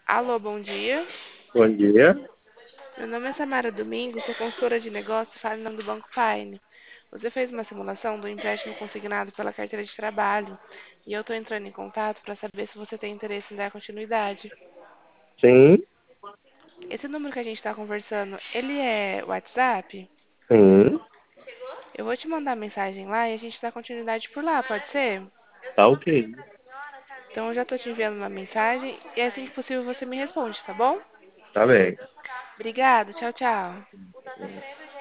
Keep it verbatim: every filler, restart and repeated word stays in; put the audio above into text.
Alô, bom dia. Bom dia. Meu nome é Samara Domingo, sou consultora de negócios e falo em nome do Banco Fine. Você fez uma simulação do empréstimo consignado pela carteira de trabalho e eu estou entrando em contato para saber se você tem interesse em dar continuidade. Sim, Esse número que a gente está conversando, ele é WhatsApp? sim, Eu vou te mandar mensagem lá e a gente dá continuidade por lá, pode ser? tá ok. Então eu já estou te enviando uma mensagem e assim que possível você me responde, tá bom? Tá bem. Obrigada, tchau, tchau.